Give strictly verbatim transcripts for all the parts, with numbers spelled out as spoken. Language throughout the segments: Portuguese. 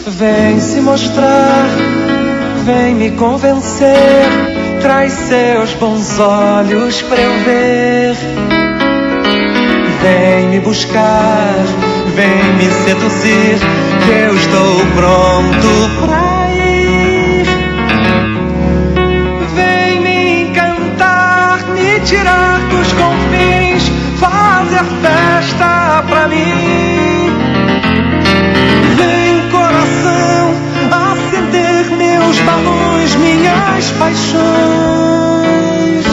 Vem se mostrar, vem me convencer, traz seus bons olhos pra eu ver. Vem me buscar, vem me seduzir, que eu estou pronto pra ir. Vem me encantar, me tirar dos confins, fazer festa pra mim. Vem, coração, acender meus balões, minhas paixões.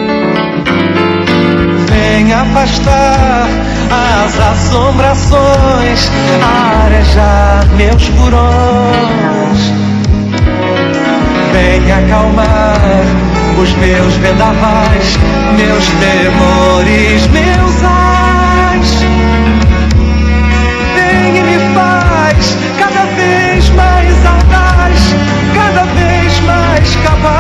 Vem afastar as assombrações, arejar meus furões. Vem acalmar os meus vendavais, meus temores, meus ais. Vem e me faz cada vez mais audaz, cada vez mais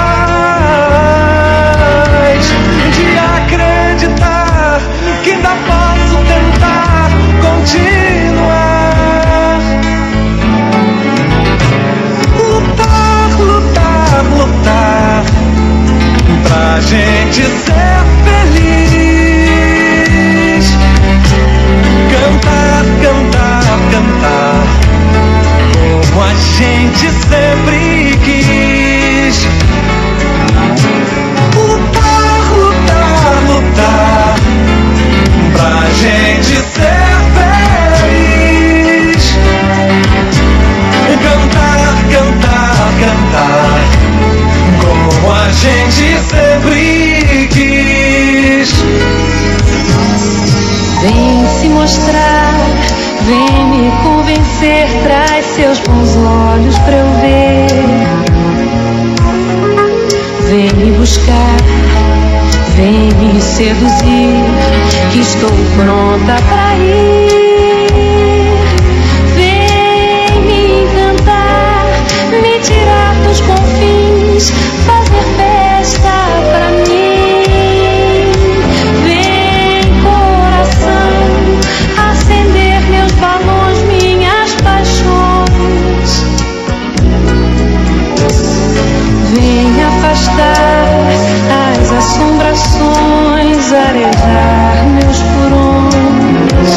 capaz de acreditar que ainda posso tentar continuar. Lutar, lutar, lutar pra gente ser feliz. Cantar, cantar, cantar como a gente sempre quis. Lutar, lutar, lutar pra gente ser feliz. Cantar, cantar, cantar como a gente sempre quis. Vem se mostrar, vem me convencer, traz seus bons olhos pra eu ver. Vem me buscar, vem me seduzir, que estou pronta pra ir. Vem me encantar, me tirar dos confins, fazer festa pra mim. Vem, coração, acender meus balões, minhas paixões. Vem afastar as assombrações, arejar meus furões.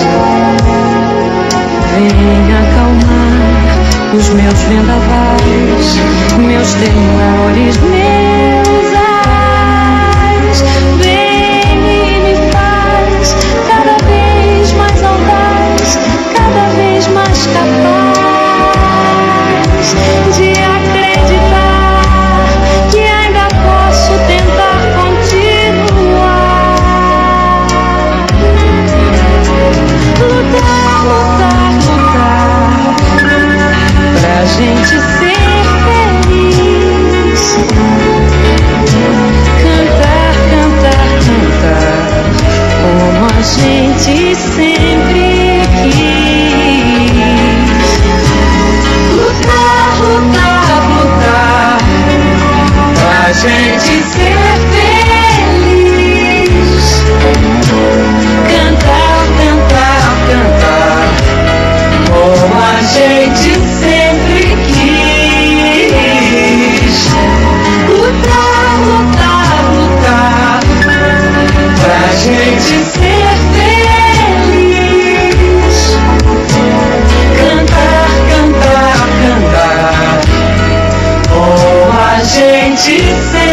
Vem acalmar os meus vendavais, meus temores, meus ais. Vem e me faz cada vez mais audaz, cada vez mais capaz de acreditar que ainda posso tentar continuar. Lutar, lutar, lutar pra gente ser feliz. Cantar, cantar, cantar como a gente sempre quis. Lutar, lutar, lutar pra gente ser feliz. Cantar, cantar, cantar como a gente sempre quis. Lutar, lutar, lutar pra gente ser feliz. Cantar, cantar, cantar como a gente sempre